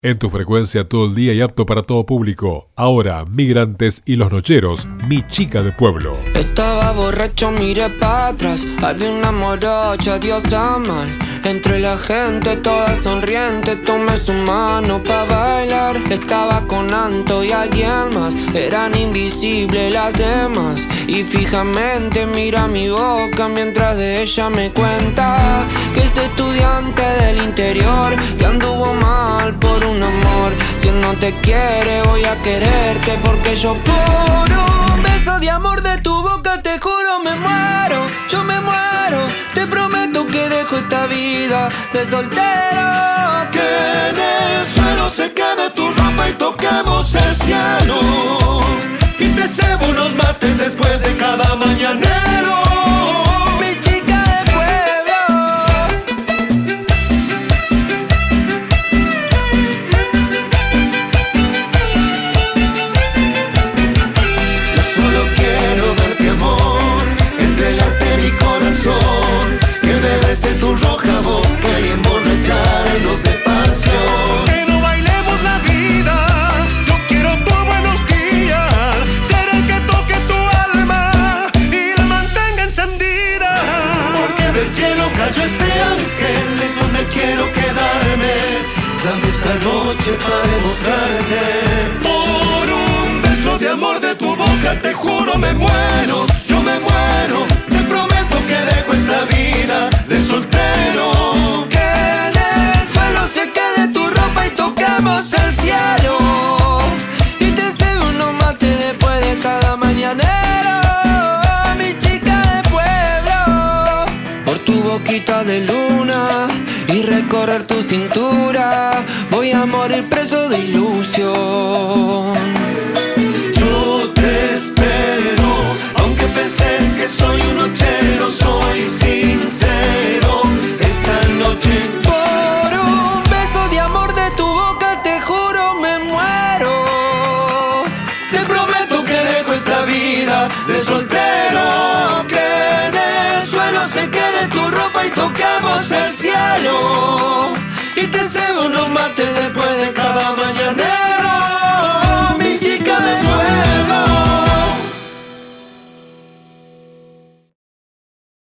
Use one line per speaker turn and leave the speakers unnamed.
En tu frecuencia todo el día y apto para todo público. Ahora, Migrantes y los Nocheros, Mi Chica de Pueblo.
Estaba borracho, miré para atrás. Había una morocha, Dios aman. Entre la gente toda sonriente, tomé su mano pa' bailar. Estaba con Anto y alguien más, eran invisibles las demás. Y fijamente mira mi boca mientras de ella me cuenta que es estudiante del interior, que anduvo mal por un amor. Si él no te quiere, voy a quererte porque yo por un beso de amor de tu boca, te juro me muero, yo me muero. Te prometo que dejo esta vida de soltero.
Que en el suelo se quede tu ropa y toquemos el cielo. Y te cebo unos mates después de cada mañanero.
Mi chica de pueblo.
Yo solo quiero darte amor, entregarte mi corazón, que me bese tu roja boca y emborracharnos de pasión.
Que no bailemos la vida, yo quiero tu buenos días, ser el que toque tu alma y la mantenga encendida.
Porque del cielo cayó este ángel, es donde quiero quedarme. Dame esta noche para demostrarte. Por un beso de amor de tu boca, te juro me muero, yo me muero. Te prometo que dejo esta vida de soltero.
Que en el suelo se quede tu ropa y toquemos el cielo. Y te cebo unos mates después de cada mañanero. Mi chica de pueblo. Por tu boquita de luna y recorrer tu cintura, voy a morir preso de ilusión.
Yo te espero, aunque penses que soy un nochero, soy sincero. Esta noche
Por un beso de amor de tu boca, te juro me muero.
te prometo que dejo esta vida de soltero. Que en el suelo se quede tu ropa y toquemos el cielo. Y te cebo unos